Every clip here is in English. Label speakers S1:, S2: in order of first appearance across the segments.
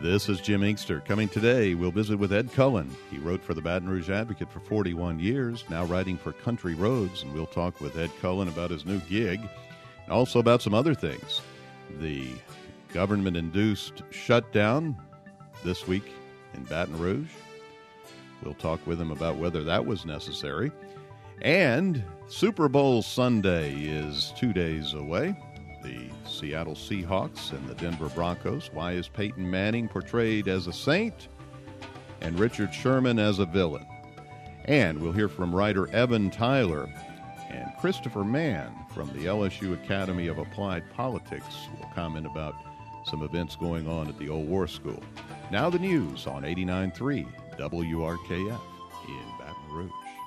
S1: This is Jim Inkster. Coming today, we'll visit with Ed Cullen. He wrote for the Baton Rouge Advocate for 41 years, now writing for Country Roads, and we'll talk with Ed Cullen about his new gig and also about some other things. The government-induced shutdown this week in Baton Rouge. We'll talk with him about whether that was necessary. And Super Bowl Sunday is 2 days away. The Seattle Seahawks and the Denver Broncos. Why is Peyton Manning portrayed as a saint and Richard Sherman as a villain? And we'll hear from writer Evan Tyler and Christopher Mann from the LSU Academy of Applied Politics. Will comment about some events going on at the Old War School. Now the news on 89.3 WRKF in Baton Rouge.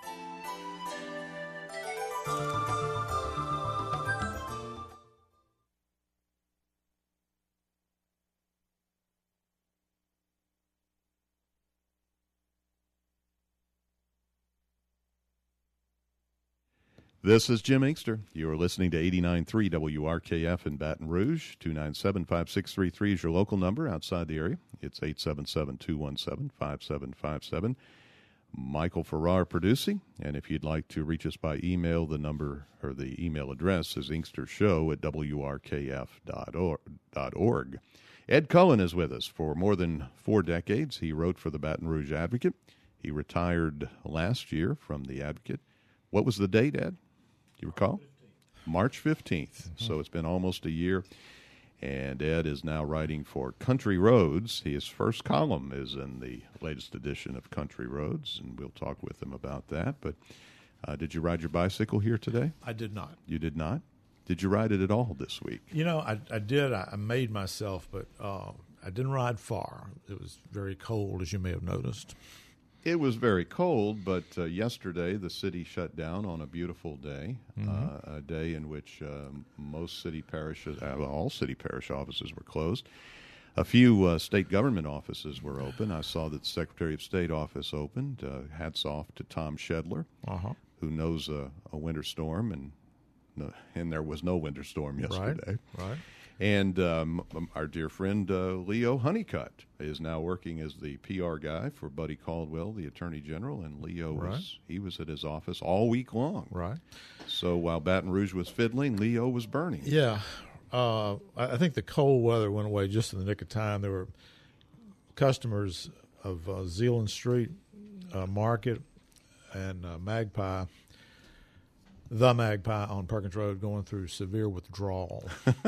S1: This is Jim Inkster. You are listening to 89.3 WRKF in Baton Rouge. 297-5633 is your local number outside the area. It's 877-217-5757. Michael Farrar producing. And if you'd like to reach us by email, the number or the email address is inkstershow@wrkf.org. Ed Cullen is with us for more than 4 decades. He wrote for the Baton Rouge Advocate. He retired last year from the Advocate. What was the date, Ed? Do you recall? March 15th. So it's been almost a year. And Ed is now writing for Country Roads. His first column is in the latest edition of Country Roads, and we'll talk with him about that. But did you ride your bicycle here today?
S2: I did not.
S1: You did not? Did you ride it at all this week?
S2: You know, I did. I made myself, but I didn't ride far. It was very cold, as you may have noticed.
S1: It was very cold, but yesterday the city shut down on a beautiful day, a day in which most city parishes, all city parish offices were closed. A few state government offices were open. I saw that the Secretary of State office opened. Hats off to Tom Shedler, who knows a winter storm, and there was no winter storm yesterday.
S2: Right.
S1: And our dear friend Leo Honeycutt is now working as the PR guy for Buddy Caldwell, the Attorney General, and Leo was at his office all week long.
S2: Right.
S1: So while Baton Rouge was fiddling, Leo was burning.
S2: Yeah. I think the cold weather went away just in the nick of time. There were customers of Zeeland Street Market and Magpie, the Magpie on Perkins Road, going through severe withdrawal.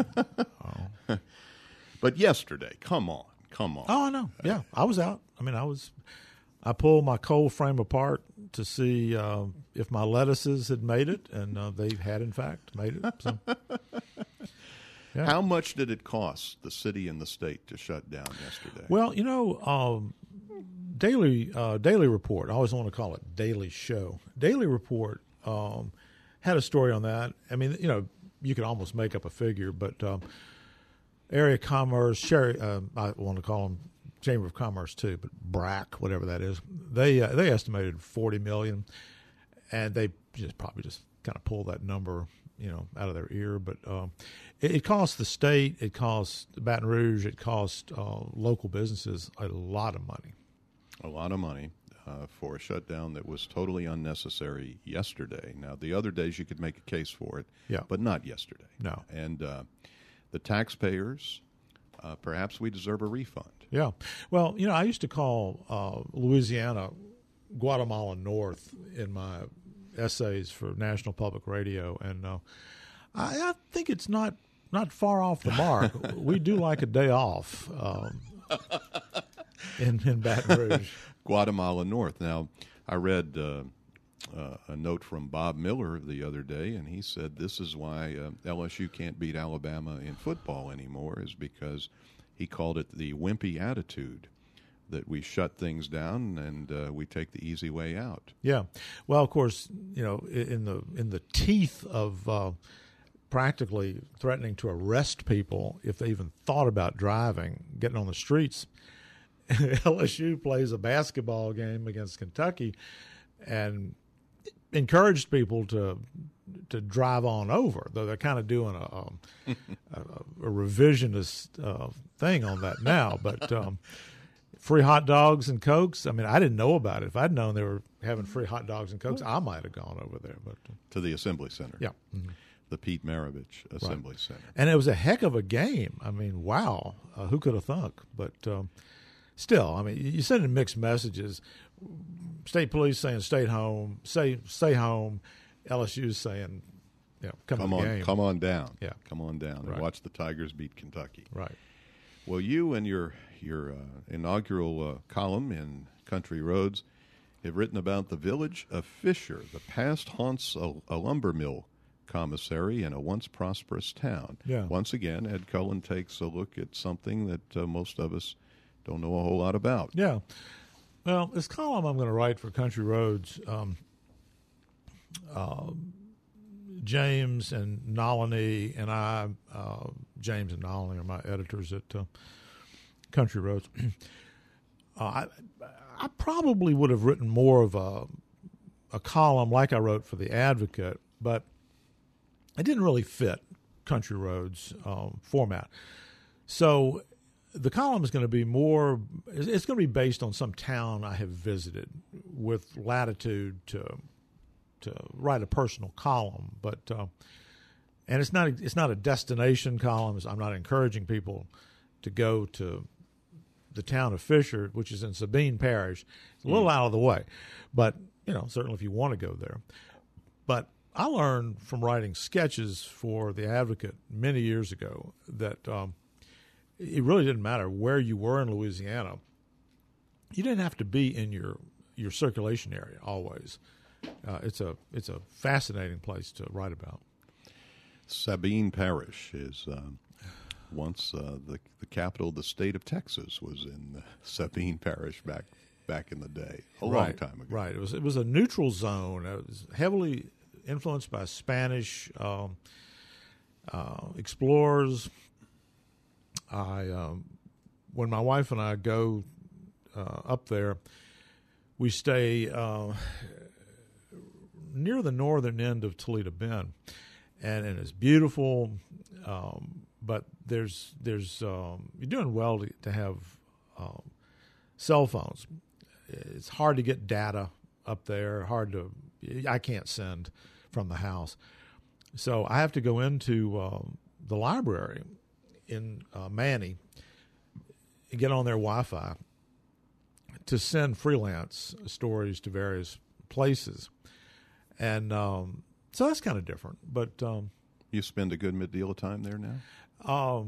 S1: But yesterday, come on.
S2: Oh, I know. Yeah, I was out. I mean, I pulled my cold frame apart to see if my lettuces had made it, and they had, in fact, made it. So, yeah.
S1: How much did it cost the city and the state to shut down yesterday?
S2: Well, you know, Daily Report, I always want to call it Daily Show. Daily Report had a story on that. I mean, you know, you could almost make up a figure, but Area Commerce, I want to call them Chamber of Commerce too, but BRAC, whatever that is, they estimated $40 million, and they probably just kind of pulled that number, you know, out of their ear. But it cost the state, it cost Baton Rouge, it cost local businesses a lot of money.
S1: A lot of money. For a shutdown that was totally unnecessary yesterday. Now, the other days you could make a case for it, but not yesterday.
S2: No.
S1: And the taxpayers, perhaps we deserve a refund.
S2: Yeah. Well, you know, I used to call Louisiana Guatemala North in my essays for National Public Radio, and I think it's not far off the mark. We do like a day off in Baton Rouge.
S1: Guatemala North. Now, I read a note from Bob Miller the other day, and he said this is why LSU can't beat Alabama in football anymore, is because he called it the wimpy attitude, that we shut things down and we take the easy way out.
S2: Yeah. Well, of course, you know, in the teeth of practically threatening to arrest people if they even thought about driving, getting on the streets, LSU plays a basketball game against Kentucky, and encouraged people to drive on over, though they're kind of doing a revisionist thing on that now. But free hot dogs and Cokes, I mean, I didn't know about it. If I'd known they were having free hot dogs and Cokes, I might have gone over there. But
S1: to the Assembly Center.
S2: Yeah. Mm-hmm.
S1: The Pete Maravich Assembly Center.
S2: And it was a heck of a game. I mean, wow. Who could have thunk? But still, I mean, you send in mixed messages. State police saying stay home, stay home. LSU's saying, come on, game.
S1: Come on down.
S2: Yeah.
S1: Come on down and watch the Tigers beat Kentucky.
S2: Right.
S1: Well, you and your inaugural column in Country Roads have written about the village of Fisher, the past haunts a lumber mill commissary in a once prosperous town.
S2: Yeah.
S1: Once again, Ed Cullen takes a look at something that most of us don't know a whole lot about.
S2: Yeah. Well, this column I'm going to write for Country Roads, James and Nalini and I, James and Nalini are my editors at Country Roads. I probably would have written more of a column like I wrote for The Advocate, but it didn't really fit Country Roads format. So the column is going to be it's going to be based on some town I have visited with latitude to write a personal column. But and it's not a destination column. I'm not encouraging people to go to the town of Fisher, which is in Sabine Parish. It's a little out of the way, but certainly if you want to go there. But I learned from writing sketches for The Advocate many years ago that it really didn't matter where you were in Louisiana. You didn't have to be in your circulation area always. It's a fascinating place to write about.
S1: Sabine Parish is once the capital of the state of Texas was in Sabine Parish back in the day, long time ago.
S2: Right. It was a neutral zone. It was heavily influenced by Spanish explorers. When my wife and I go up there, we stay near the northern end of Toledo Bend, and it's beautiful. But there's you're doing well to have cell phones. It's hard to get data up there. I can't send from the house, so I have to go into the library in Manny and get on their Wi-Fi to send freelance stories to various places, and so that's kind of different. But
S1: you spend a good deal of time there now.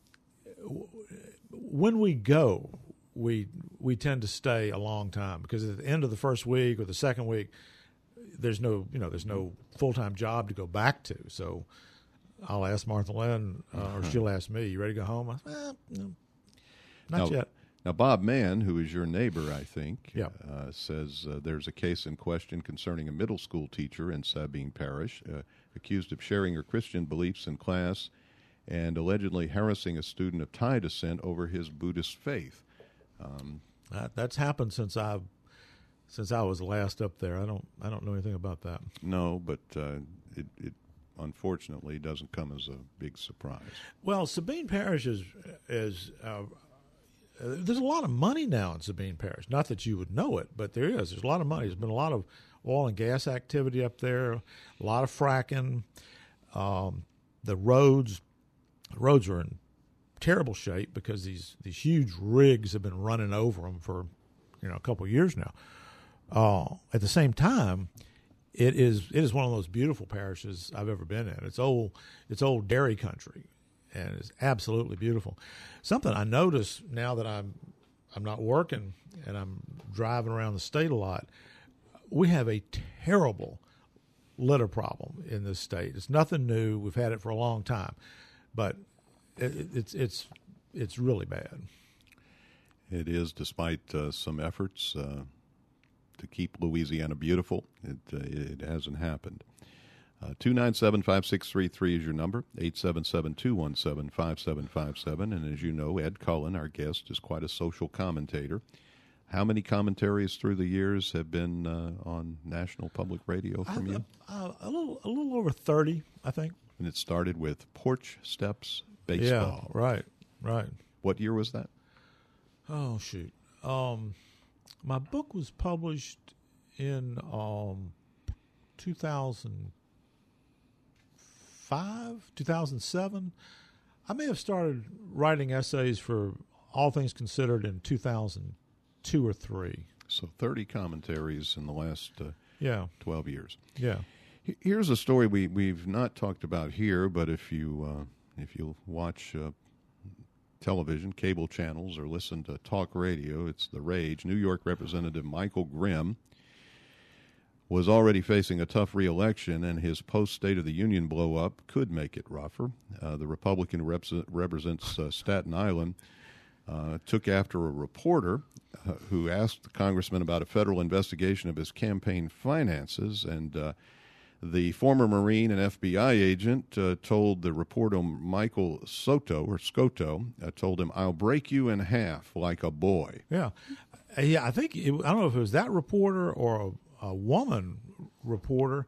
S2: When we go, we tend to stay a long time because at the end of the first week or the second week, there's no full-time job to go back to. So I'll ask Martha Lynn, or she'll ask me, "You ready to go home?" I say, no, not yet.
S1: Now, Bob Mann, who is your neighbor, I think,
S2: yeah.
S1: Says there's a case in question concerning a middle school teacher in Sabine Parish accused of sharing her Christian beliefs in class and allegedly harassing a student of Thai descent over his Buddhist faith.
S2: That's happened since I was last up there. I don't know anything about that.
S1: No, but it unfortunately doesn't come as a big surprise.
S2: Well, Sabine Parish is there's a lot of money now in Sabine Parish. Not that you would know it, but there is. There's a lot of money. There's been a lot of oil and gas activity up there, a lot of fracking. The roads are in terrible shape because these huge rigs have been running over them for a couple of years now. At the same time, it is one of the most beautiful parishes I've ever been in. It's old dairy country, and it's absolutely beautiful. Something I notice now that I'm not working and I'm driving around the state a lot, we have a terrible litter problem in this state. It's nothing new. We've had it for a long time, but it's really bad.
S1: It is, despite some efforts to keep Louisiana beautiful. It hasn't happened. 297-5633 is your number, 877-217-5757. And as you know, Ed Cullen, our guest, is quite a social commentator. How many commentaries through the years have been on National Public Radio from you?
S2: A little over 30, I think.
S1: And it started with Porch Steps Baseball.
S2: Yeah, right.
S1: What year was that?
S2: Oh, shoot. My book was published in 2005, 2007. I may have started writing essays for All Things Considered in 2002 or 3.
S1: So 30 commentaries in the last 12 years.
S2: Yeah.
S1: Here's a story we've not talked about here, but if you watch television, cable channels, or listen to talk radio, it's the rage. New York Representative Michael Grimm was already facing a tough re-election, and his post-State of the Union blow-up could make it rougher. The Republican who represents Staten Island took after a reporter who asked the congressman about a federal investigation of his campaign finances, and the former Marine and FBI agent told the reporter Michael Scotto, told him, "I'll break you in half like a boy."
S2: Yeah. I think, I don't know if it was that reporter or a woman reporter.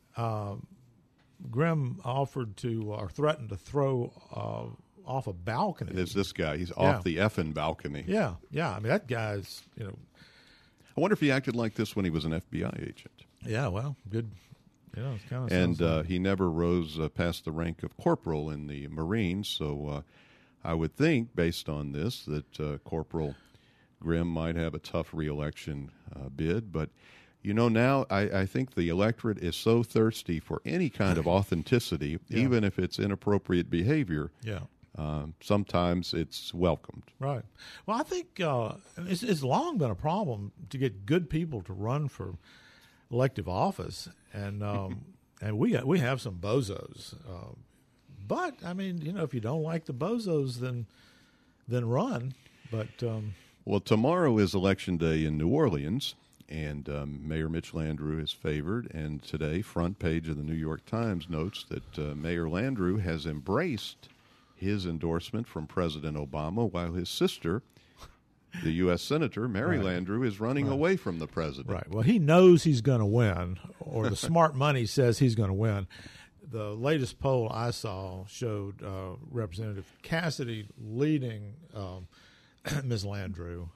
S2: Grimm offered to, or threatened to throw off a balcony.
S1: There's this guy. He's off the effing balcony.
S2: Yeah. I mean, that guy's,
S1: I wonder if he acted like this when he was an FBI agent.
S2: Yeah, well, good. It's kind of.
S1: And he never rose past the rank of corporal in the Marines, so I would think, based on this, that Corporal Grimm might have a tough re-election bid. But, now I think the electorate is so thirsty for any kind of authenticity, even if it's inappropriate behavior.
S2: Yeah.
S1: Sometimes it's welcomed.
S2: Right. Well, I think it's long been a problem to get good people to run for elective office, and we have some bozos. But I mean, if you don't like the bozos, then run. But
S1: well, tomorrow is Election Day in New Orleans, and Mayor Mitch Landrieu is favored. And today, front page of the New York Times notes that Mayor Landrieu has embraced his endorsement from President Obama, while his sister, the U.S. Senator Mary Landrieu, is running away from the president.
S2: Right. Well, he knows he's going to win, or the smart money says he's going to win. The latest poll I saw showed Representative Cassidy leading Ms. Landrieu.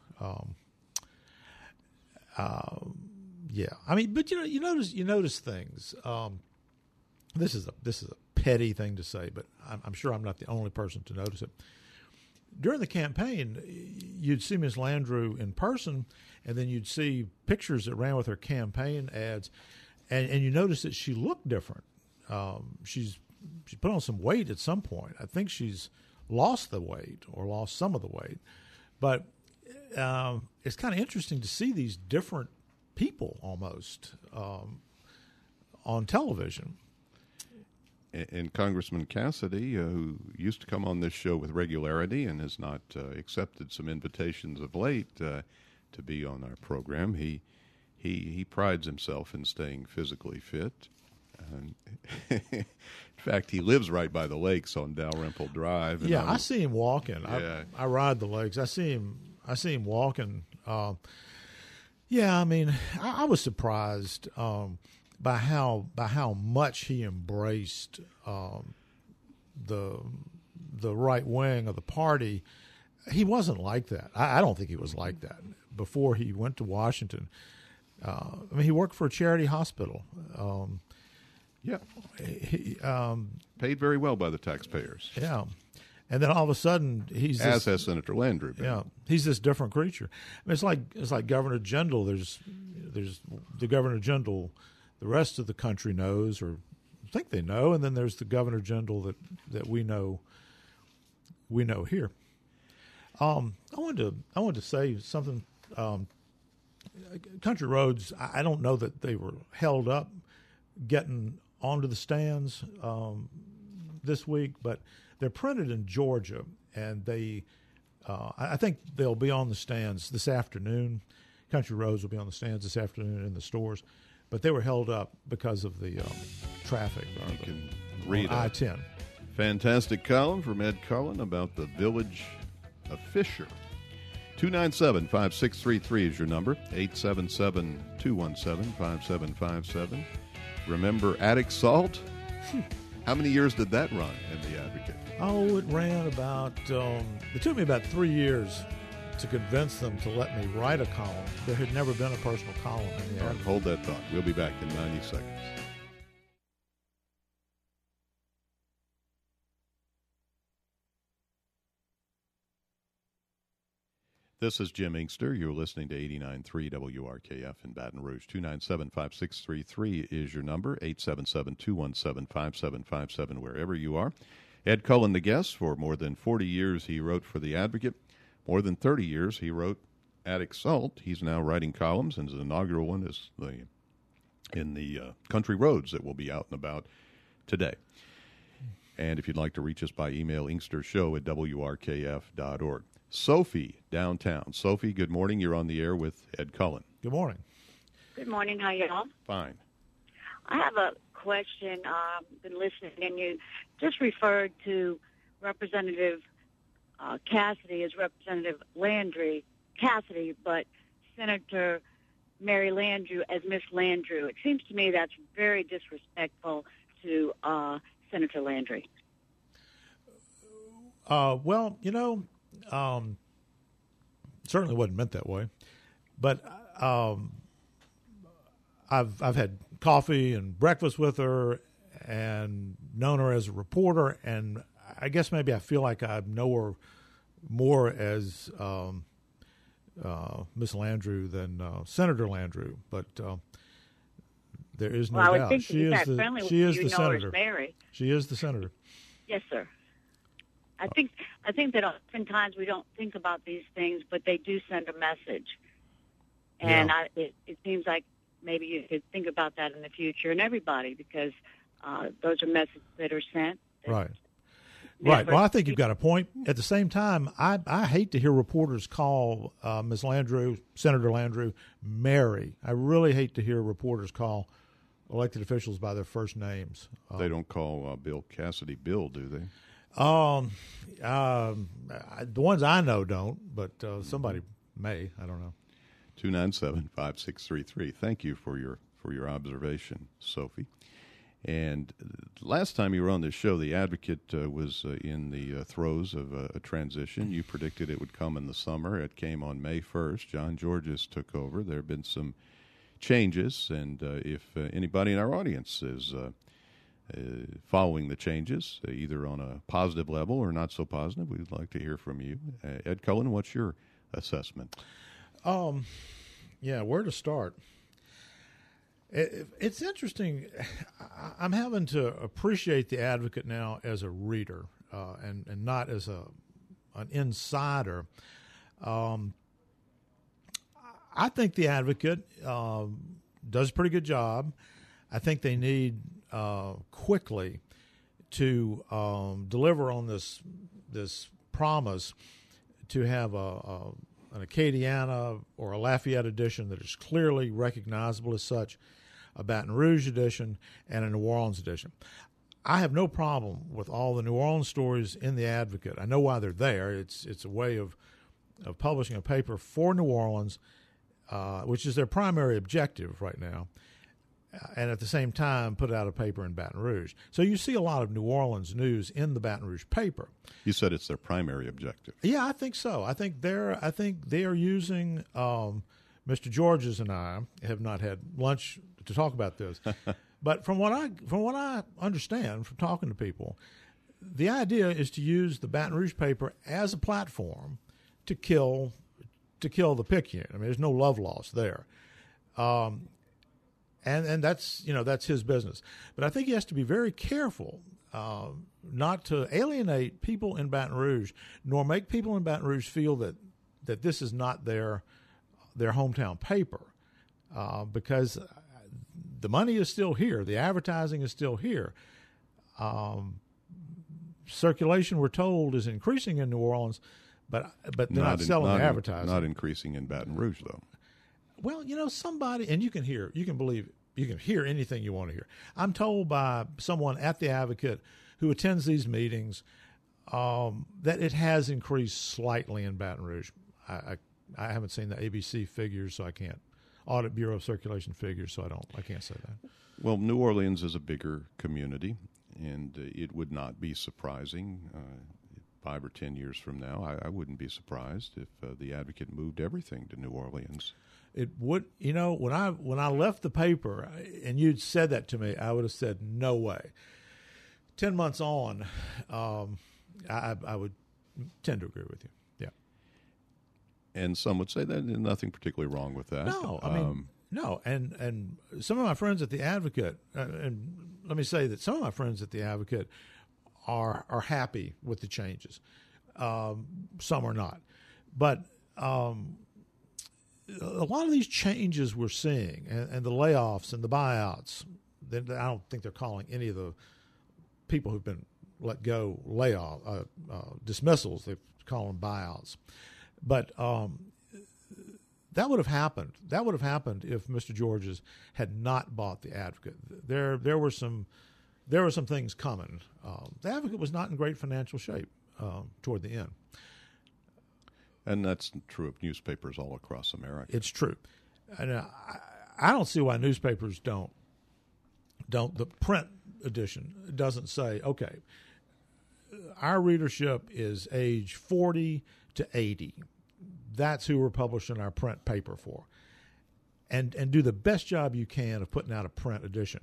S2: Yeah. I mean, but you notice things. This is a petty thing to say, but I'm sure I'm not the only person to notice it. During the campaign, you'd see Ms. Landrieu in person, and then you'd see pictures that ran with her campaign ads, and you notice that she looked different. She put on some weight at some point. I think she's lost the weight or lost some of the weight. But it's kind of interesting to see these different people almost on television.
S1: And Congressman Cassidy, who used to come on this show with regularity and has not accepted some invitations of late to be on our program, he prides himself in staying physically fit. In fact, he lives right by the lakes on Dalrymple Drive. And
S2: I see him walking.
S1: Yeah.
S2: I ride the lakes. I see him walking. I mean, I was surprised by how much he embraced the right wing of the party. He wasn't like that. I don't think he was like that before he went to Washington. He worked for a charity hospital. He
S1: paid very well by the taxpayers.
S2: Yeah. And then all of a sudden he's
S1: as has Senator Landrieu.
S2: Yeah, he's this different creature. I mean, it's like Governor Jindal. There's the Governor Jindal the rest of the country knows or think they know, and then there's the Governor Jindal that we know here. I wanted to say something. Country roads. I don't know that they were held up getting onto the stands this week, but they're printed in Georgia, and I think they'll be on the stands this afternoon. Country roads will be on the stands this afternoon in the stores, but they were held up because of the traffic.
S1: You can read
S2: I-10.
S1: Fantastic column from Ed Cullen about the village of Fisher 297-5633 is your number, 877-217-5757. Remember Attic Salt? How many years did that run in the Advocate?
S2: Oh, it ran about, it took me about 3 years to convince them to let me write a column. There had never been a personal column in the Advocate.
S1: Hold that thought. We'll be back in 90 seconds. This is Jim Inkster. You're listening to 89.3 WRKF in Baton Rouge. 297-5633 is your number, 877-217-5757, wherever you are. Ed Cullen, the guest. For more than 40 years, he wrote for The Advocate. More than 30 years, he wrote Attic Salt. He's now writing columns, and his inaugural one is in the Country Roads that will be out and about today. And if you'd like to reach us by email, inkstershow@wrkf.org. Sophie, downtown. Sophie, good morning. You're on the air with Ed Cullen.
S2: Good morning.
S3: Good morning. How y'all?
S1: Fine.
S3: I have a question. Been listening, and you just referred to Representative Cassidy as Representative Cassidy, but Senator Mary Landrieu as Miss Landrieu. It seems to me that's very disrespectful to Senator Landrieu.
S2: Well, certainly wasn't meant that way, but I've had coffee and breakfast with her and known her as a reporter, and I guess maybe I feel like I know her more as Miss Landrieu than Senator Landrieu, but there is no doubt she is the senator. She is the senator.
S3: Yes, sir. I think that oftentimes we don't think about these things, but they do send a message. And it seems like maybe you could think about that in the future, and everybody, because those are messages that are sent.
S2: Right. Right. Well, I think you've got a point. At the same time, I hate to hear reporters call Ms. Landrieu, Senator Landrieu, Mary. I really hate to hear reporters call elected officials by their first names.
S1: They don't call Bill Cassidy Bill, do they?
S2: The ones I know don't, but somebody may. I don't know.
S1: 297-5633. Thank you for your observation, Sophie. And last time you were on this show, The Advocate was in the throes of a transition. You predicted it would come in the summer. It came on May 1st. John Georges took over. There have been some changes, and if anybody in our audience is following the changes, either on a positive level or not so positive, we'd like to hear from you. Ed Cullen, what's your assessment?
S2: Where to start? It's interesting. I'm having to appreciate The Advocate now as a reader and not as an insider. I think The Advocate does a pretty good job. I think they need quickly to deliver on this promise to have an Acadiana or a Lafayette edition that is clearly recognizable as such, a Baton Rouge edition, and a New Orleans edition. I have no problem with all the New Orleans stories in The Advocate. I know why they're there. It's a way of publishing a paper for New Orleans, which is their primary objective right now, and at the same time put out a paper in Baton Rouge. So you see a lot of New Orleans news in the Baton Rouge paper.
S1: You said it's their primary objective.
S2: Yeah, I think so. I think they are using. Mr. Georges and I have not had lunch to talk about this, but from what I understand from talking to people, the idea is to use the Baton Rouge paper as a platform to kill the pick unit. I mean, there's no love lost there. And that's his business. But I think he has to be very careful not to alienate people in Baton Rouge, nor make people in Baton Rouge feel that this is not their hometown paper, because the money is still here, the advertising is still here. Circulation, we're told, is increasing in New Orleans, but they're not selling the advertising.
S1: Not increasing in Baton Rouge, though.
S2: Well, somebody, and you can hear anything you want to hear. I'm told by someone at The Advocate who attends these meetings that it has increased slightly in Baton Rouge. I I haven't seen the ABC figures, so I can't. Audit Bureau of Circulation figures, so I can't say that.
S1: Well, New Orleans is a bigger community, and it would not be surprising 5 or 10 years from now. I wouldn't be surprised if the Advocate moved everything to New Orleans.
S2: It would, when I left the paper and you'd said that to me, I would have said no way. 10 months on, I would tend to agree with you. Yeah.
S1: And some would say that there's nothing particularly wrong with that.
S2: No, I mean, no. And some of my friends at the Advocate, and let me say that some of my friends at the Advocate are happy with the changes. Some are not. But a lot of these changes we're seeing, and the layoffs and the buyouts, I don't think they're calling any of the people who've been let go dismissals. They call them buyouts. But that would have happened. That would have happened if Mr. Georges had not bought the Advocate. There were some things coming. The Advocate was not in great financial shape toward the end.
S1: And that's true of newspapers all across America.
S2: It's true. And I don't see why newspapers don't. The print edition doesn't say, okay, our readership is age 40 to 80. That's who we're publishing our print paper for. And do the best job you can of putting out a print edition.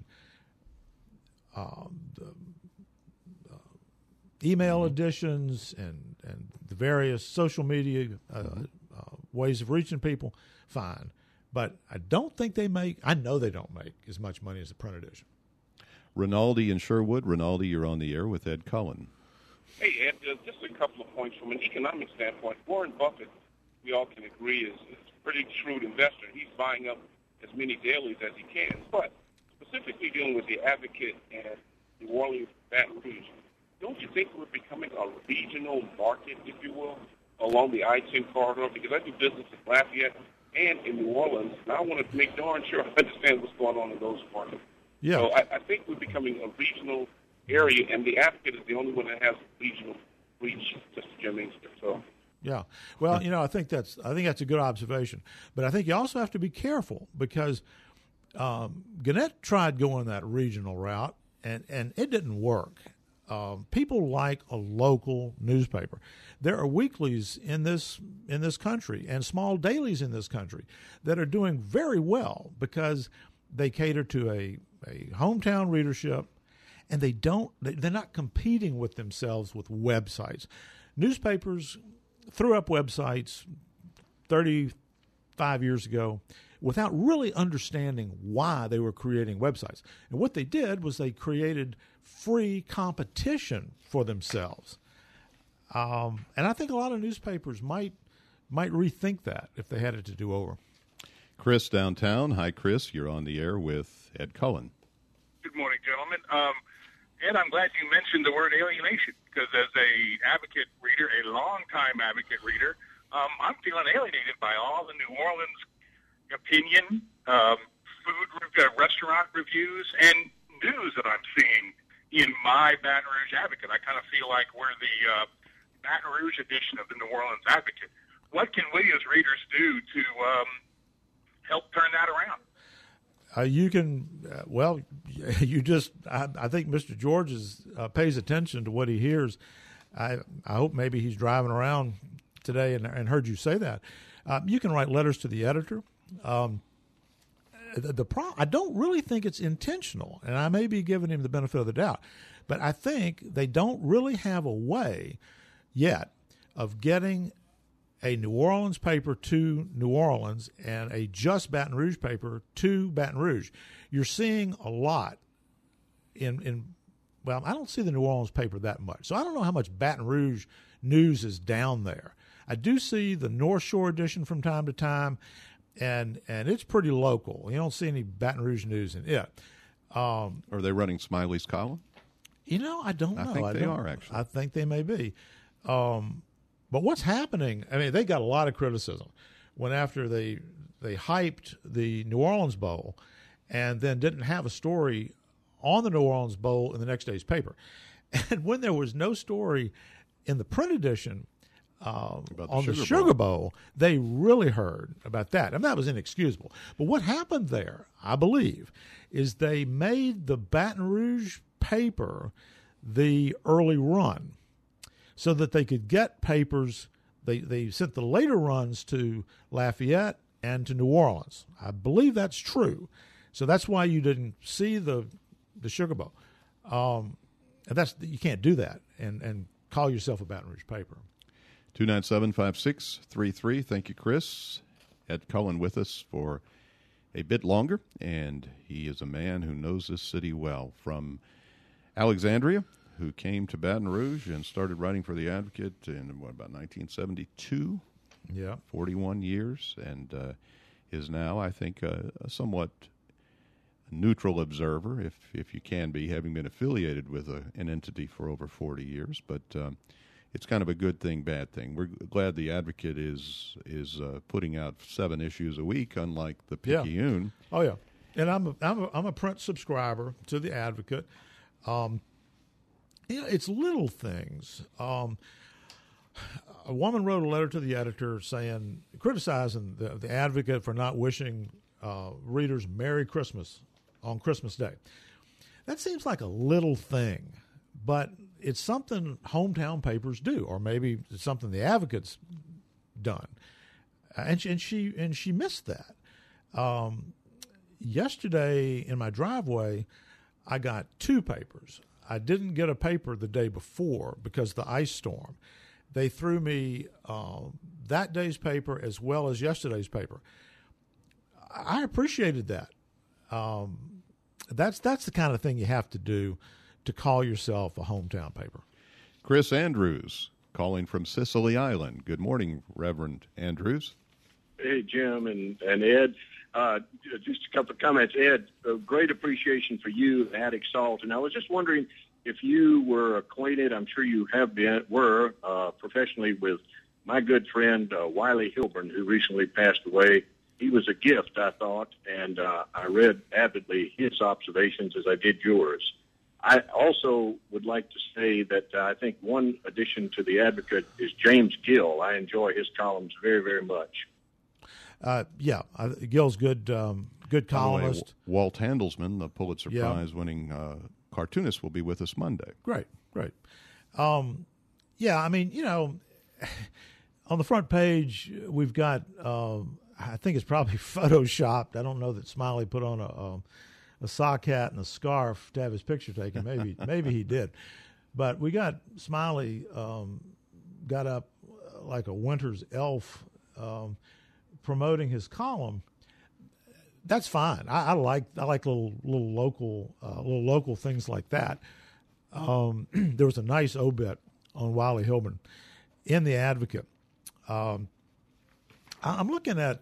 S2: Email editions and the various social media ways of reaching people, fine. But I know they don't make as much money as the print edition.
S4: Rinaldi in Sherwood. Rinaldi, you're on the air with Ed Cullen.
S5: Hey, Ed, just a couple of points. From an economic standpoint, Warren Buffett, we all can agree, is a pretty shrewd investor. He's buying up as many dailies as he can. But specifically dealing with the Advocate and New Orleans, Baton Rouge, don't you think we're becoming a regional market, if you will, along the I-10 corridor? Because I do business in Lafayette and in New Orleans, and I want to make darn sure I understand what's going on in those markets.
S2: Yeah.
S5: So I think we're becoming a regional area, and the Advocate is the only one that has regional reach, Mr. Jim Inkster. So.
S2: Yeah. Well, I think that's a good observation. But I think you also have to be careful because Gannett tried going that regional route, and it didn't work. People like a local newspaper. There are weeklies in this country and small dailies in this country that are doing very well because they cater to a hometown readership, and they're not competing with themselves with websites. Newspapers threw up websites 35 years ago without really understanding why they were creating websites. And what they did was they created free competition for themselves. And I think a lot of newspapers might rethink that if they had it to do over.
S1: Chris downtown. Hi, Chris. You're on the air with Ed Cullen.
S6: Good morning, gentlemen. Ed, I'm glad you mentioned the word alienation because as a Advocate reader, a longtime Advocate reader, I'm feeling alienated by all the New Orleans opinion, restaurant reviews, and news that I'm seeing in my Baton Rouge Advocate. I kind of feel like we're the Baton Rouge edition of the New Orleans Advocate. What can we as readers do to help turn that around?
S2: You can, I think Mr. Georges pays attention to what he hears. I hope maybe he's driving around today and heard you say that. You can write letters to the editor. I don't really think it's intentional, and I may be giving him the benefit of the doubt, but I think they don't really have a way yet of getting a New Orleans paper to New Orleans and a just Baton Rouge paper to Baton Rouge. You're seeing a lot well, I don't see the New Orleans paper that much, so I don't know how much Baton Rouge news is down there. I do see the North Shore edition from time to time, and it's pretty local. You don't see any Baton Rouge news in it.
S1: Are they running Smiley's column?
S2: I don't know.
S1: I think they are, actually.
S2: I think they may be. But what's happening, they got a lot of criticism when after they hyped the New Orleans Bowl and then didn't have a story on the New Orleans Bowl in the next day's paper. And when there was no story in the print edition, on the Sugar Bowl, they really heard about that. And that was inexcusable. But what happened there, I believe, is they made the Baton Rouge paper the early run so that they could get papers. They sent the later runs to Lafayette and to New Orleans. I believe that's true. So that's why you didn't see the Sugar Bowl. You can't do that and call yourself a Baton Rouge paper.
S1: 297-5633. Thank you, Chris. Ed Cullen with us for a bit longer, and he is a man who knows this city well. From Alexandria, who came to Baton Rouge and started writing for The Advocate in, about 1972?
S2: Yeah.
S1: 41 years, and is now, I think, a somewhat neutral observer, if you can be, having been affiliated with an entity for over 40 years. But it's kind of a good thing, bad thing. We're glad The Advocate is putting out 7 issues a week, unlike the Picayune.
S2: Yeah. Oh yeah, and I'm a print subscriber to The Advocate. It's little things. A woman wrote a letter to the editor criticizing the Advocate for not wishing readers Merry Christmas on Christmas Day. That seems like a little thing, but it's something hometown papers do, or maybe it's something The Advocate's done. And she missed that. Yesterday in my driveway, I got 2 papers. I didn't get a paper the day before because of the ice storm. They threw me that day's paper as well as yesterday's paper. I appreciated that. That's the kind of thing you have to do to call yourself a hometown paper.
S1: Chris Andrews calling from Sicily Island. Good morning, Reverend Andrews.
S7: Hey, Jim and Ed. Just a couple of comments. Ed, great appreciation for you, Attic Salt. And I was just wondering if you were acquainted, I'm sure you were professionally with my good friend Wiley Hilburn, who recently passed away. He was a gift, I thought, and I read avidly his observations as I did yours. I also would like to say that I think one addition to The Advocate is James Gill. I enjoy his columns very, very much.
S2: Gill's good columnist.
S1: Walt Handelsman, the Pulitzer Prize-winning cartoonist, will be with us Monday.
S2: Great. On the front page, we've got, I think it's probably photoshopped. I don't know that Smiley put on a sock hat and a scarf to have his picture taken. Maybe he did. But we got Smiley got up like a winter's elf promoting his column. That's fine. I like little local things like that. There was a nice obit on Wiley Hilburn in The Advocate. I'm looking at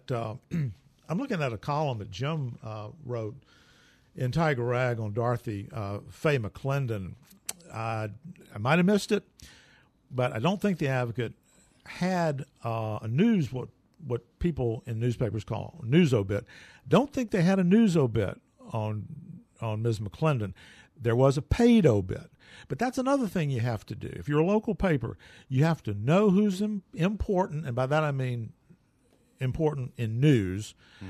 S2: a column that Jim wrote in Tiger Rag on Dorothy Faye McClendon. I might have missed it, but I don't think The Advocate had a news what people in newspapers call a news obit. Don't think they had a news obit on Ms. McClendon. There was a paid obit. But that's another thing you have to do. If you're a local paper, you have to know who's important, and by that I mean important in news,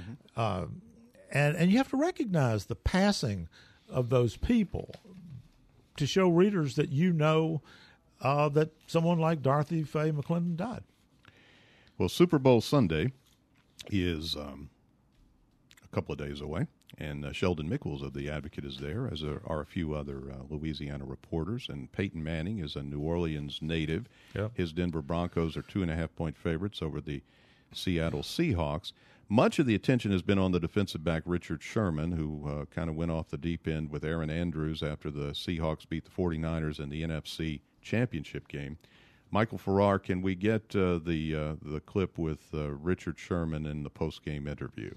S2: and you have to recognize the passing of those people to show readers that you know that someone like Dorothy Faye McClendon died.
S1: Well, Super Bowl Sunday is a couple of days away, and Sheldon Mickles of The Advocate is there, as are a few other Louisiana reporters, and Peyton Manning is a New Orleans native.
S2: Yep.
S1: His Denver Broncos are 2.5-point favorites over the Seattle Seahawks. Much of the attention has been on the defensive back Richard Sherman, who kind of went off the deep end with Aaron Andrews after the Seahawks beat the 49ers in the NFC Championship game. Michael Farrar, can we get the clip with Richard Sherman in the post-game interview?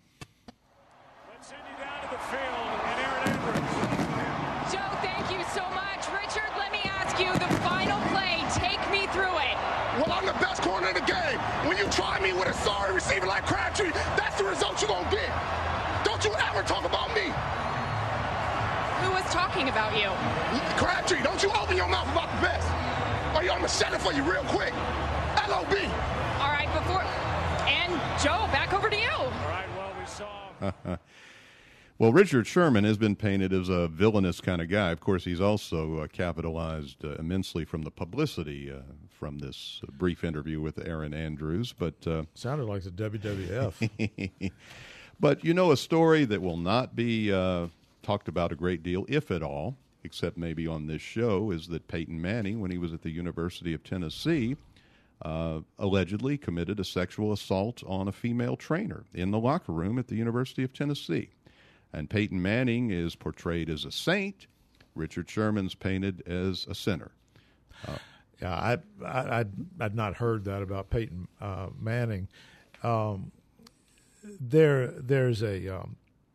S8: Let's send you down to the field and Aaron Andrews.
S9: Joe, thank you so much. Richard, let me ask you the final play. Take me through it.
S10: Well, I'm the best corner in the game. When you try me with a sorry receiver like Crabtree, that's the result you're going to get. Don't you ever talk about me.
S9: Who was talking about you?
S10: Crabtree, don't you open your mouth about the best. Or I'm going to set it for you real quick. LOB.
S9: All right, and Joe, back over to you.
S8: All right, well, we saw.
S1: Well, Richard Sherman has been painted as a villainous kind of guy. Of course, he's also capitalized immensely from the publicity from this brief interview with Erin Andrews. But
S2: sounded like the WWF.
S1: But a story that will not be talked about a great deal, if at all, except maybe on this show, is that Peyton Manning, when he was at the University of Tennessee, allegedly committed a sexual assault on a female trainer in the locker room at the University of Tennessee. And Peyton Manning is portrayed as a saint. Richard Sherman's painted as a sinner.
S2: Yeah, I'd not heard that about Peyton Manning. There's a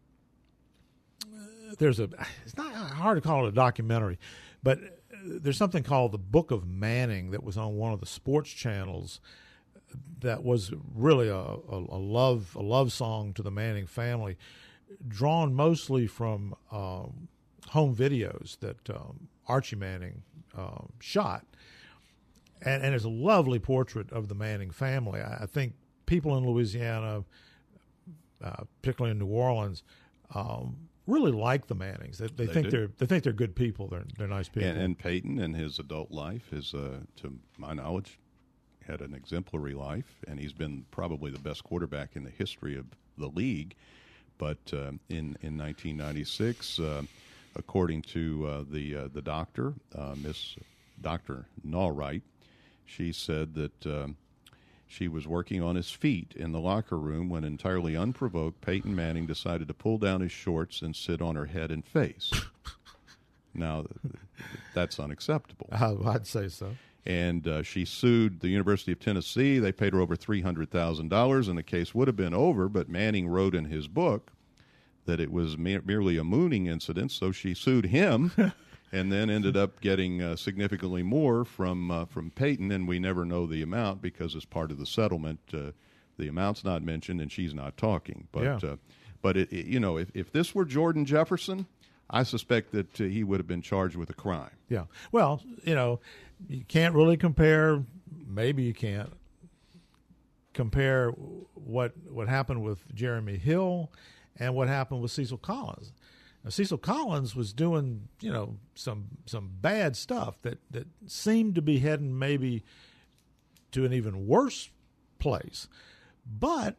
S2: it's not hard to call it a documentary, but there's something called The Book of Manning that was on one of the sports channels that was really a love song to the Manning family, drawn mostly from home videos that Archie Manning shot. And it's a lovely portrait of the Manning family. I think people in Louisiana, particularly in New Orleans, really like the Mannings. They think they're good people. They're nice people.
S1: And Peyton, in his adult life, is to my knowledge, had an exemplary life, and he's been probably the best quarterback in the history of the league. But in 1996, according to the doctor, Miss Dr. Nallwright, she said that she was working on his feet in the locker room when, entirely unprovoked, Peyton Manning decided to pull down his shorts and sit on her head and face. Now, that's unacceptable.
S2: I'd say so.
S1: And she sued the University of Tennessee. They paid her over $300,000, and the case would have been over, but Manning wrote in his book that it was merely a mooning incident, so she sued him and then ended up getting significantly more from Peyton, and we never know the amount because as part of the settlement, the amount's not mentioned and she's not talking. But but if this were Jordan Jefferson, I suspect that he would have been charged with a crime.
S2: Yeah. Well, you can't really compare. Maybe you can't compare what happened with Jeremy Hill and what happened with Cecil Collins. Now, Cecil Collins was doing, some bad stuff that seemed to be heading maybe to an even worse place. But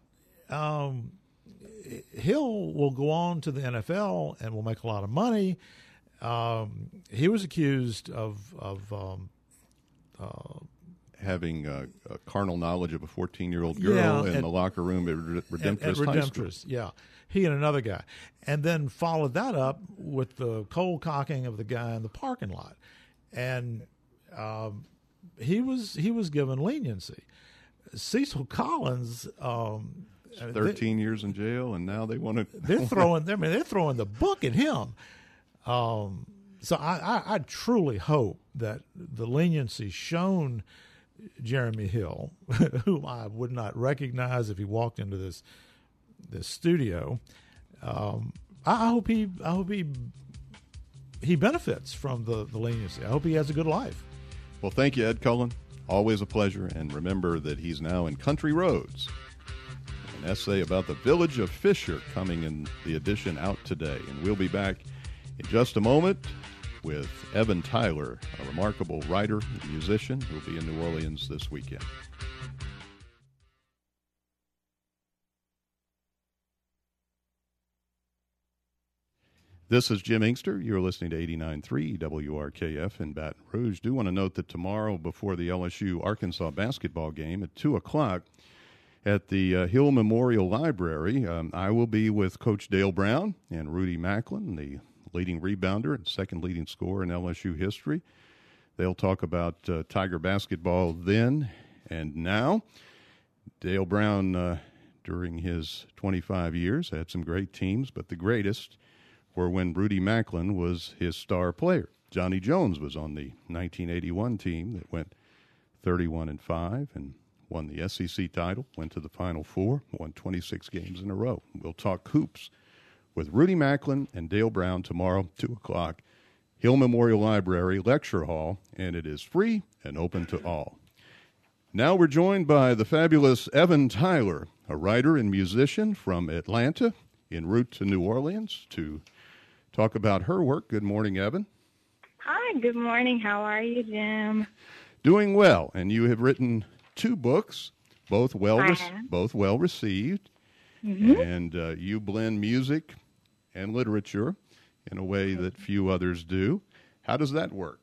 S2: Hill will go on to the NFL and will make a lot of money. He was accused of
S1: having a carnal knowledge of a 14-year-old girl in the locker room at Redemptorist High School.
S2: Yeah. He and another guy. And then followed that up with the cold cocking of the guy in the parking lot. And he was given leniency. Cecil Collins
S1: 13 years in jail, and now they want to
S2: they're throwing the book at him. So I truly hope that the leniency shown Jeremy Hill, whom I would not recognize if he walked into this studio, I hope he benefits from the leniency. I hope he has a good life.
S1: Well, thank you, Ed Cullen. Always a pleasure. And remember that he's now in Country Roads, an essay about the village of Fisher, coming in the edition out today. And we'll be back in just a moment with Evan Tyler, a remarkable writer and musician who will be in New Orleans this weekend. This is Jim Inkster. You're listening to 89.3 WRKF in Baton Rouge. Do want to note that tomorrow, before the LSU-Arkansas basketball game at 2 o'clock at the Hill Memorial Library, I will be with Coach Dale Brown and Rudy Macklin, the leading rebounder and second leading scorer in LSU history. They'll talk about Tiger basketball then and now. Dale Brown, during his 25 years, had some great teams, but the greatest were when Rudy Macklin was his star player. Johnny Jones was on the 1981 team that went 31-5 and won the SEC title, went to the Final Four, won 26 games in a row. We'll talk hoops with Rudy Macklin and Dale Brown tomorrow, 2 o'clock, Hill Memorial Library Lecture Hall, and it is free and open to all. Now we're joined by the fabulous Evan Tyler, a writer and musician from Atlanta, en route to New Orleans to talk about her work. Good morning, Evan.
S11: Hi, good morning. How are you, Jim?
S1: Doing well, and you have written 2 books, both well received, and you blend music and literature in a way that few others do. How does that work?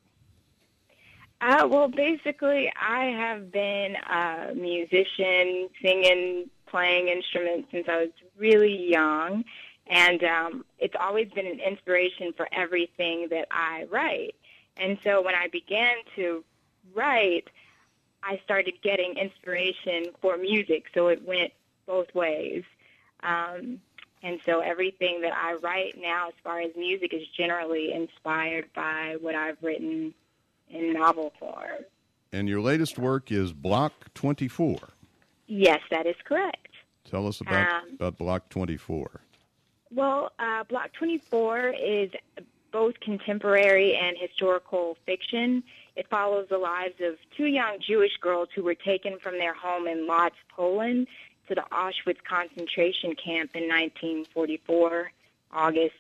S11: Well, basically, I have been a musician, singing, playing instruments since I was really young, and it's always been an inspiration for everything that I write. And so when I began to write, I started getting inspiration for music, so it went both ways. And so everything that I write now as far as music is generally inspired by what I've written in novel form.
S1: And your latest work is Block 24.
S11: Yes, that is correct.
S1: Tell us about Block 24.
S11: Well, Block 24 is both contemporary and historical fiction. It follows the lives of 2 young Jewish girls who were taken from their home in Lodz, Poland, to the Auschwitz concentration camp in 1944, August,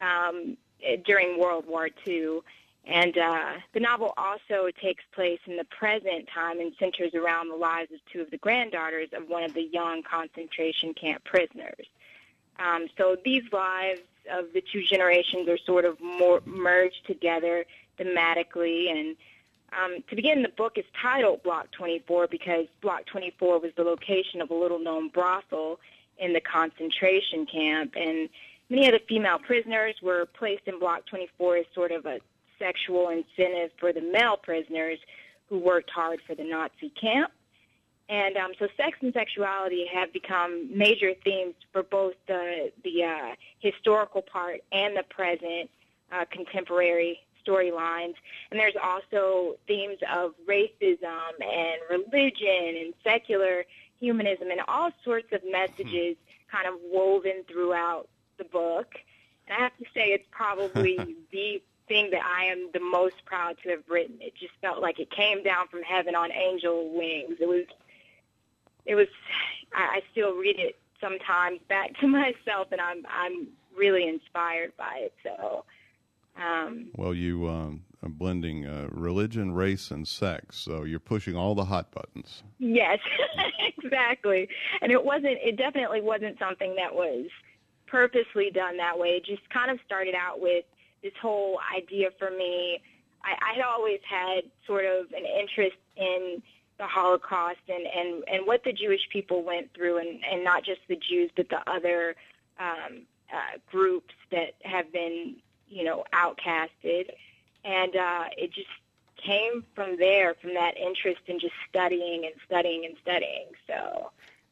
S11: during World War II. And the novel also takes place in the present time and centers around the lives of 2 of the granddaughters of one of the young concentration camp prisoners. So these lives of the 2 generations are sort of more merged together thematically. And to begin, the book is titled Block 24 because Block 24 was the location of a little-known brothel in the concentration camp. And many of the female prisoners were placed in Block 24 as sort of a sexual incentive for the male prisoners who worked hard for the Nazi camp. And so sex and sexuality have become major themes for both the historical part and the present contemporary storylines. And there's also themes of racism and religion and secular humanism and all sorts of messages kind of woven throughout the book. And I have to say it's probably the thing that I am the most proud to have written. It just felt like it came down from heaven on angel wings. It was I still read it sometimes back to myself, and I'm really inspired by it. So
S1: well, you are blending religion, race, and sex, so you're pushing all the hot buttons.
S11: Yes, exactly. And it definitely wasn't something that was purposely done that way. It just kind of started out with this whole idea for me. I had always had sort of an interest in the Holocaust and what the Jewish people went through, and not just the Jews, but the other groups that have been, outcasted. And it just came from there, from that interest in just studying and studying and studying. So,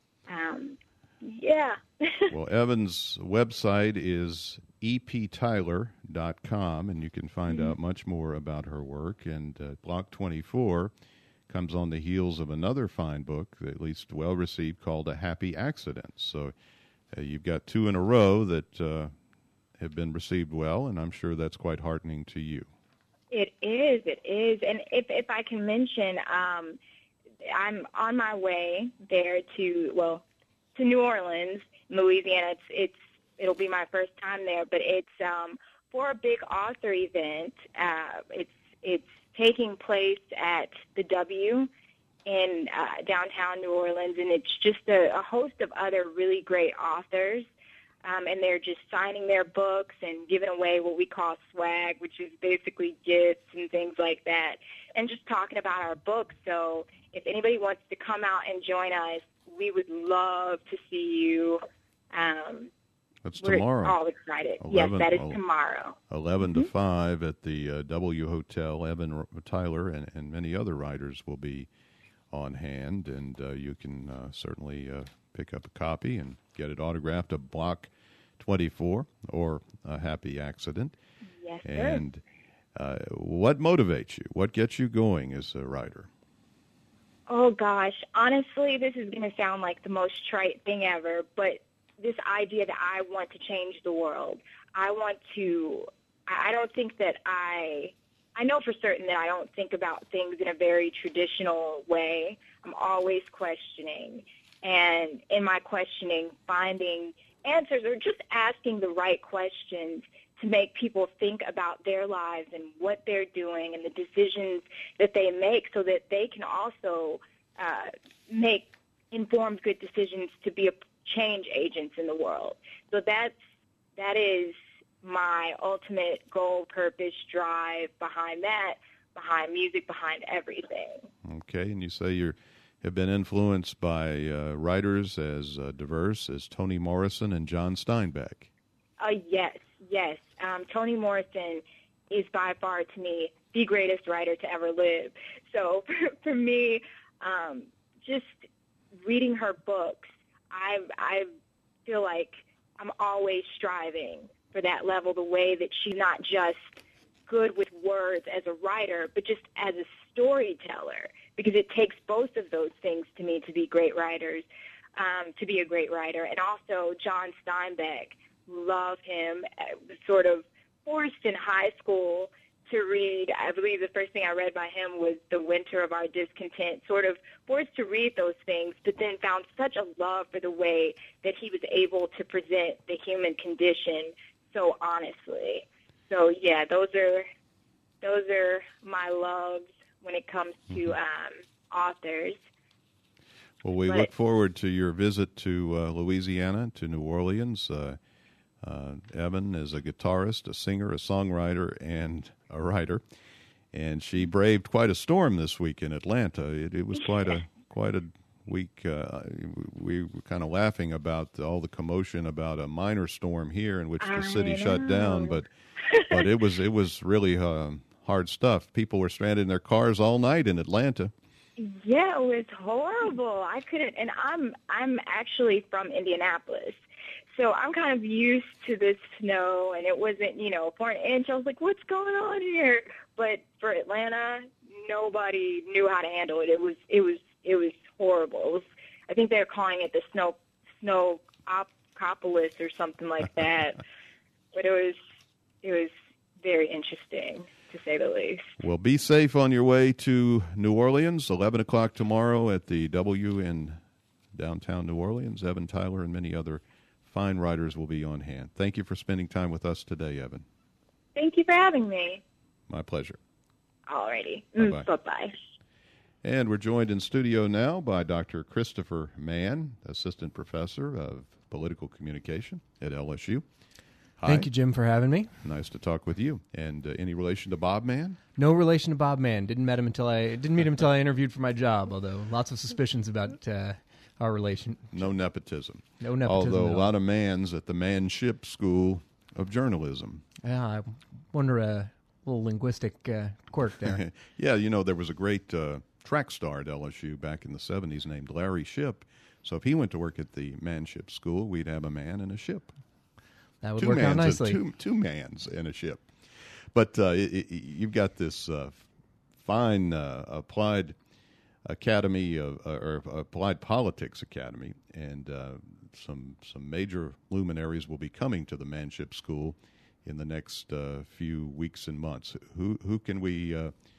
S11: yeah.
S1: Well, Evan's website is eptyler.com, and you can find out much more about her work. And Block 24 comes on the heels of another fine book, at least well-received, called A Happy Accident. So you've got 2 in a row that have been received well, and I'm sure that's quite heartening to you.
S11: It is. And if I can mention, I'm on my way there to New Orleans, Louisiana. It'll be my first time there, but it's for a big author event. It's taking place at the W in downtown New Orleans, and it's just a host of other really great authors, and they're just signing their books and giving away what we call swag, which is basically gifts and things like that, and just talking about our books. So if anybody wants to come out and join us, we would love to see you.
S1: That's tomorrow.
S11: We're all excited. Yes, that is tomorrow.
S1: 11 to 5 at the W Hotel. Evan Tyler and many other writers will be on hand, and you can certainly pick up a copy and get it autographed, a Block 24 or A Happy Accident.
S11: Yes, sir.
S1: And what motivates you? What gets you going as a writer?
S11: Oh, gosh. Honestly, this is going to sound like the most trite thing ever, but this idea that I want to change the world. I don't think that I I know for certain that I don't think about things in a very traditional way. I'm always questioning, and in my questioning, finding answers or just asking the right questions to make people think about their lives and what they're doing and the decisions that they make so that they can also make informed, good decisions to be change agents in the world. So that is my ultimate goal, purpose, drive behind that, behind music, behind everything.
S1: Okay, and you say you have been influenced by writers as diverse as Toni Morrison and John Steinbeck.
S11: Yes. Toni Morrison is by far, to me, the greatest writer to ever live. So for me, just reading her books, I feel like I'm always striving for that level, the way that she's not just good with words as a writer, but just as a storyteller, because it takes both of those things to me to be great writers, to be a great writer. And also John Steinbeck, love him, sort of forced in high school to read. I believe the first thing I read by him was The Winter of Our Discontent, sort of forced to read those things, but then found such a love for the way that he was able to present the human condition so honestly. So yeah, those are my loves when it comes to authors.
S1: Well, we look forward to your visit to Louisiana, to New Orleans. Evan is a guitarist, a singer, a songwriter, and a writer, and she braved quite a storm this week in Atlanta. It was quite a week. We were kind of laughing about all the commotion about a minor storm here in which the city shut down, but it was really hard stuff. People were stranded in their cars all night in Atlanta.
S11: Yeah, it was horrible. I couldn't, and I'm actually from Indianapolis. So I'm kind of used to the snow, and it wasn't, for an inch. I was like, what's going on here? But for Atlanta, nobody knew how to handle it. It was horrible. I think they're calling it the snowpocalypse or something like that. But it was very interesting, to say the least.
S1: Well, be safe on your way to New Orleans, 11 o'clock tomorrow at the W in downtown New Orleans. Evan Tyler and many other fine writers will be on hand. Thank you for spending time with us today, Evan.
S11: Thank you for having me.
S1: My pleasure.
S11: All righty.
S1: Bye-bye. And we're joined in studio now by Dr. Christopher Mann, Assistant Professor of Political Communication at LSU. Hi.
S12: Thank you, Jim, for having me.
S1: Nice to talk with you. And any relation to Bob Mann?
S12: No relation to Bob Mann. Didn't meet him until I interviewed for my job, although lots of suspicions about our relation.
S1: No nepotism.
S12: No nepotism.
S1: Although a lot of Manns at the Manship School of Journalism.
S12: Yeah, I wonder a little linguistic quirk there.
S1: Yeah, there was a great track star at LSU back in the 70s named Larry Shipp. So if he went to work at the Manship School, we'd have a man and a ship.
S12: That would work out nicely.
S1: Two mans in a ship. But you've got this fine applied academy or applied politics academy, and some major luminaries will be coming to the Manship School in the next few weeks and months. Who can we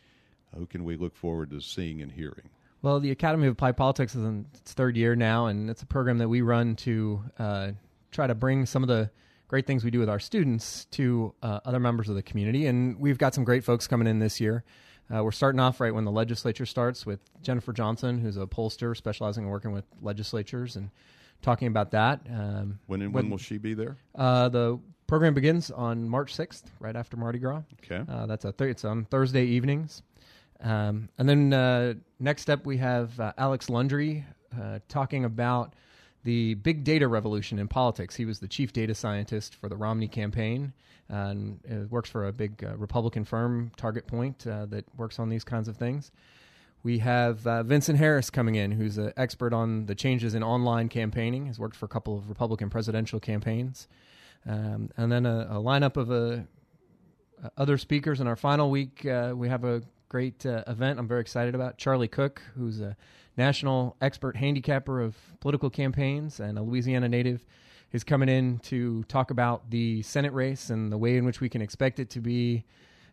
S1: look forward to seeing and hearing?
S12: Well, the Academy of Applied Politics is in its third year now, and it's a program that we run to try to bring some of the great things we do with our students to other members of the community. And we've got some great folks coming in this year. We're starting off right when the legislature starts with Jennifer Johnson, who's a pollster specializing in working with legislatures and talking about that.
S1: When will she be there?
S12: The program begins on March 6th, right after Mardi Gras.
S1: Okay.
S12: It's on Thursday evenings. And then next up we have Alex Lundry talking about the big data revolution in politics. He was the chief data scientist for the Romney campaign and works for a big Republican firm, Target Point, that works on these kinds of things. We have Vincent Harris coming in, who's an expert on the changes in online campaigning. Has worked for a couple of Republican presidential campaigns. And then a lineup of other speakers. In our final week, we have a great event I'm very excited about. Charlie Cook, who's a national expert handicapper of political campaigns and a Louisiana native, is coming in to talk about the Senate race and the way in which we can expect it to be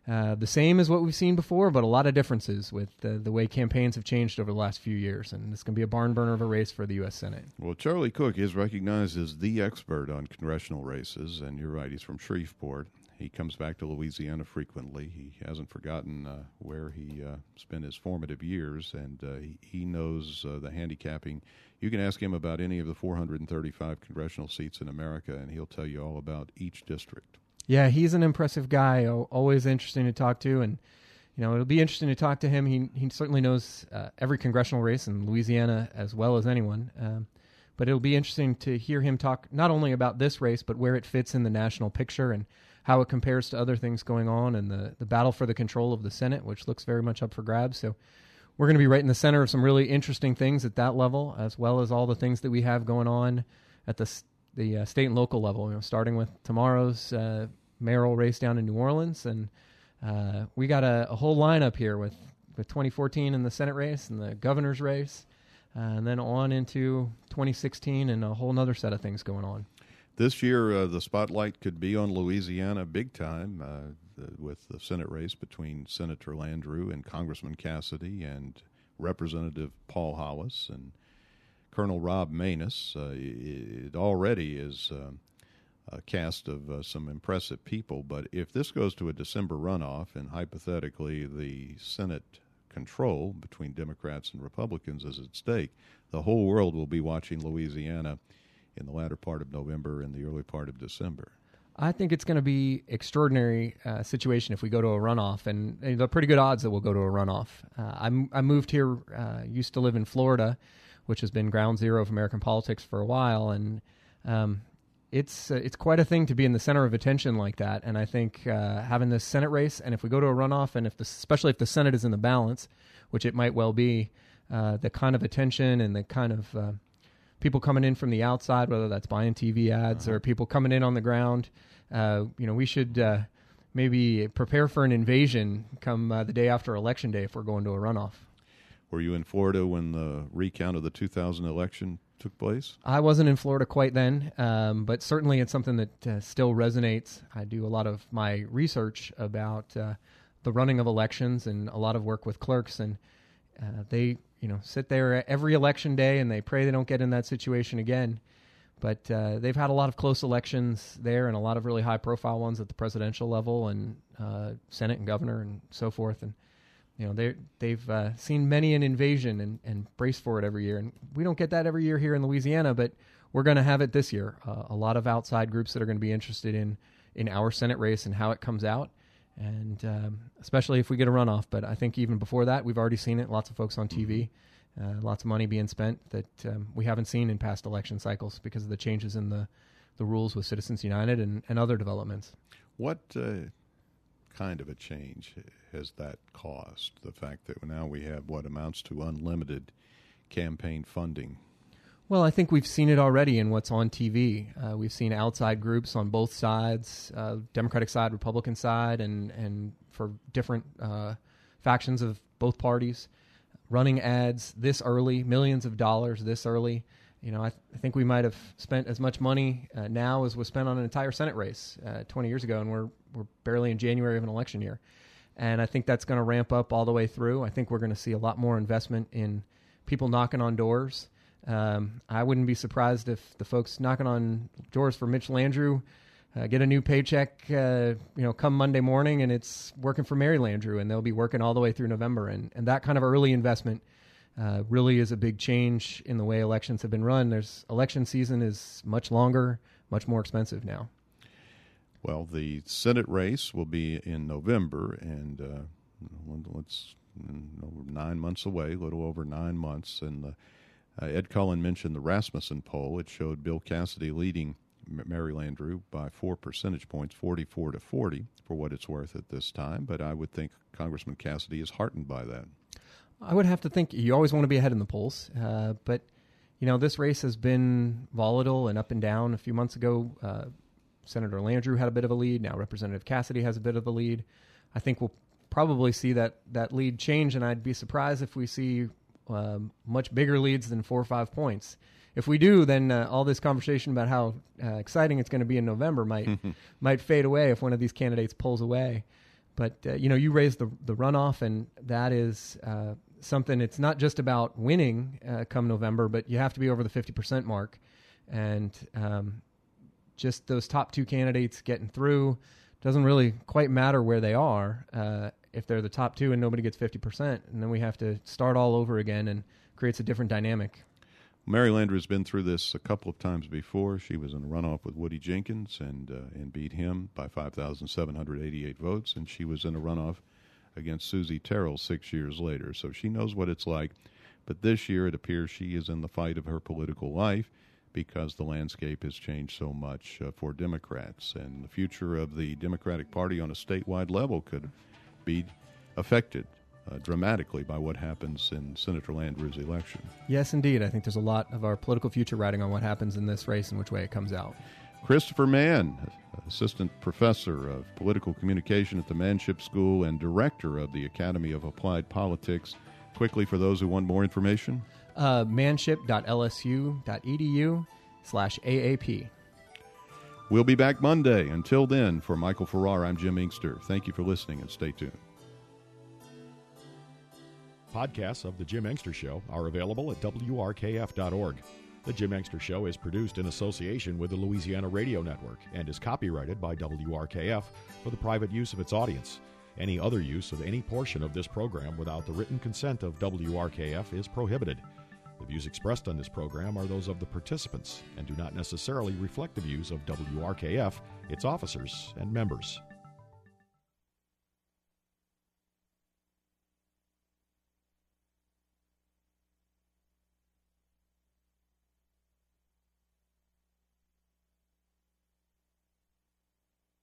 S12: the same as what we've seen before, but a lot of differences with the way campaigns have changed over the last few years. And it's going to be a barn burner of a race for the U.S. Senate.
S1: Well, Charlie Cook is recognized as the expert on congressional races, and you're right, he's from Shreveport. He comes back to Louisiana frequently. He hasn't forgotten where he spent his formative years, and he knows the handicapping. You can ask him about any of the 435 congressional seats in America, and he'll tell you all about each district.
S12: Yeah, he's an impressive guy, always interesting to talk to, and it'll be interesting to talk to him. He certainly knows every congressional race in Louisiana as well as anyone, but it'll be interesting to hear him talk not only about this race, but where it fits in the national picture and how it compares to other things going on, and the battle for the control of the Senate, which looks very much up for grabs. So we're going to be right in the center of some really interesting things at that level, as well as all the things that we have going on at the state and local level. Starting with tomorrow's mayoral race down in New Orleans, and we got a whole lineup here with 2014 in the Senate race and the governor's race, and then on into 2016 and a whole nother set of things going on.
S1: This year, the spotlight could be on Louisiana big time with the Senate race between Senator Landrieu and Congressman Cassidy and Representative Paul Hollis and Colonel Rob Maness. It already is a cast of some impressive people, but if this goes to a December runoff and hypothetically the Senate control between Democrats and Republicans is at stake, the whole world will be watching Louisiana in the latter part of November and the early part of December.
S12: I think it's going to be extraordinary situation if we go to a runoff, and there are pretty good odds that we'll go to a runoff. I moved here, used to live in Florida, which has been ground zero of American politics for a while, and it's quite a thing to be in the center of attention like that. And I think having this Senate race, and if we go to a runoff, and especially if the Senate is in the balance, which it might well be, the kind of attention and the kind of people coming in from the outside, whether that's buying TV ads or people coming in on the ground, we should maybe prepare for an invasion come the day after Election Day if we're going to a runoff.
S1: Were you in Florida when the recount of the 2000 election took place?
S12: I wasn't in Florida quite then, but certainly it's something that still resonates. I do a lot of my research about the running of elections and a lot of work with clerks, and they sit there every election day and they pray they don't get in that situation again. But they've had a lot of close elections there and a lot of really high-profile ones at the presidential level and Senate and governor and so forth. And they've seen many an invasion and brace for it every year. And we don't get that every year here in Louisiana, but we're going to have it this year. A lot of outside groups that are going to be interested in our Senate race and how it comes out. And especially if we get a runoff. But I think even before that, we've already seen it. Lots of folks on TV, lots of money being spent that we haven't seen in past election cycles because of the changes in the rules with Citizens United and other developments.
S1: What kind of a change has that caused? The fact that now we have what amounts to unlimited campaign funding.
S12: Well, I think we've seen it already in what's on TV. We've seen outside groups on both sides, Democratic side, Republican side, and for different factions of both parties, running ads this early, millions of dollars this early. I think we might have spent as much money now as was spent on an entire Senate race 20 years ago, and we're barely in January of an election year. And I think that's going to ramp up all the way through. I think we're going to see a lot more investment in people knocking on doors. I wouldn't be surprised if the folks knocking on doors for Mitch Landrieu get a new paycheck, come Monday morning, and it's working for Mary Landrieu, and they'll be working all the way through November. And that kind of early investment really is a big change in the way elections have been run. Election season is much longer, much more expensive now.
S1: Well, the Senate race will be in November, and it's 9 months away, a little over 9 months, and Ed Cullen mentioned the Rasmussen poll. It showed Bill Cassidy leading Mary Landrieu by 4 percentage points, 44-40, for what it's worth at this time. But I would think Congressman Cassidy is heartened by that.
S12: I would have to think you always want to be ahead in the polls. But, this race has been volatile and up and down. A few months ago, Senator Landrieu had a bit of a lead. Now Representative Cassidy has a bit of a lead. I think we'll probably see that lead change, and I'd be surprised if we see much bigger leads than 4 or 5 points. If we do, then all this conversation about how exciting it's going to be in November might fade away if one of these candidates pulls away. But, you raised the runoff, and that is something. It's not just about winning come November, but you have to be over the 50% mark. And just those top two candidates getting through doesn't really quite matter where they are if they're the top two and nobody gets 50%. And then we have to start all over again, and creates a different dynamic.
S1: Mary Landrieu's been through this a couple of times before. She was in a runoff with Woody Jenkins and beat him by 5,788 votes, and she was in a runoff against Susie Terrell 6 years later. So she knows what it's like. But this year it appears she is in the fight of her political life because the landscape has changed so much for Democrats. And the future of the Democratic Party on a statewide level could be affected dramatically by what happens in Senator Landrieu's election.
S12: Yes, indeed. I think there's a lot of our political future riding on what happens in this race and which way it comes out.
S1: Christopher Mann, Assistant Professor of Political Communication at the Manship School and Director of the Academy of Applied Politics. Quickly, for those who want more information.
S12: manship.lsu.edu/AAP.
S1: We'll be back Monday. Until then, for Michael Farrar, I'm Jim Inkster. Thank you for listening, and stay tuned.
S13: Podcasts of The Jim Inkster Show are available at WRKF.org. The Jim Inkster Show is produced in association with the Louisiana Radio Network and is copyrighted by WRKF for the private use of its audience. Any other use of any portion of this program without the written consent of WRKF is prohibited. The views expressed on this program are those of the participants and do not necessarily reflect the views of WRKF, its officers, and members.